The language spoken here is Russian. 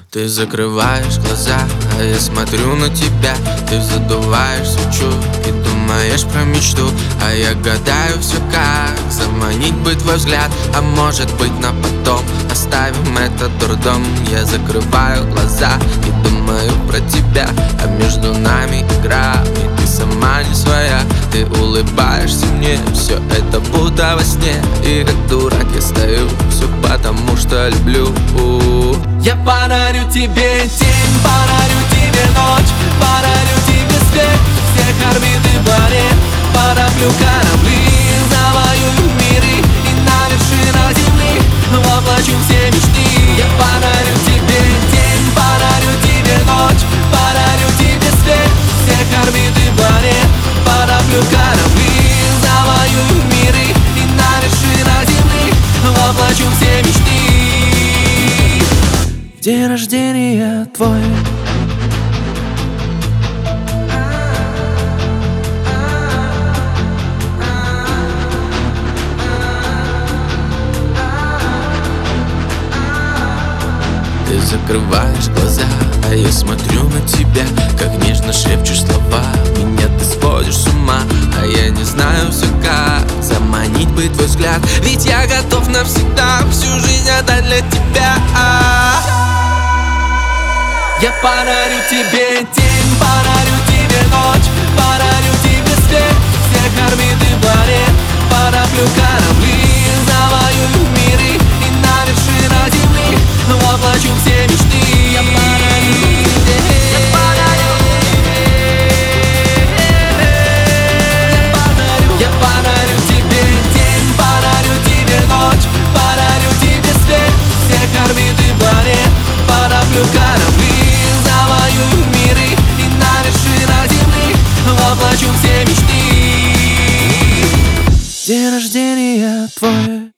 Ты закрываешь глаза, а я смотрю на тебя. Ты задуваешь свечу и думаешь про мечту, а я гадаю все как заманить бы твой взгляд. А может быть на потом оставим этот дурдом. Я закрываю глаза и думаю про тебя, а между нами игра, и ты сама не своя. Ты улыбаешься мне, все это будто во сне, и как дурак я стою, все потому что люблю. Я подарю тебе день, подарю тебе ночь, подарю тебе свет всех орбит и планет. Потоплю корабли, завоюю миры, и на вершинах земли воплочу все мечты. Я подарю тебе день, подарю тебе ночь, подарю тебе свет всех орбит и планет. Потоплю корабли, завоюю миры, и на вершинах земли воплочу все мечты. День рождения твой. Ты закрываешь глаза, а я смотрю на тебя, как нежно шепчешь слова. Меня ты сводишь с ума, а я не знаю все как заманить бы твой взгляд. Ведь я готов навсегда всю жизнь отдать для тебя. Я подарю тебе день, подарю тебе ночь, подарю тебе свет всех орбит и планет. Потоплю корабли, завоюю миры, и на вершинах земли воплочу все мечты. Я подарю тебе, я подарю тебе, я подарю тебе день, подарю тебе ночь, подарю тебе свет всех орбит и планет. Потоплю корабли, завоюю миры, и на вершинах земли воплочу все мечты. День рождения твой.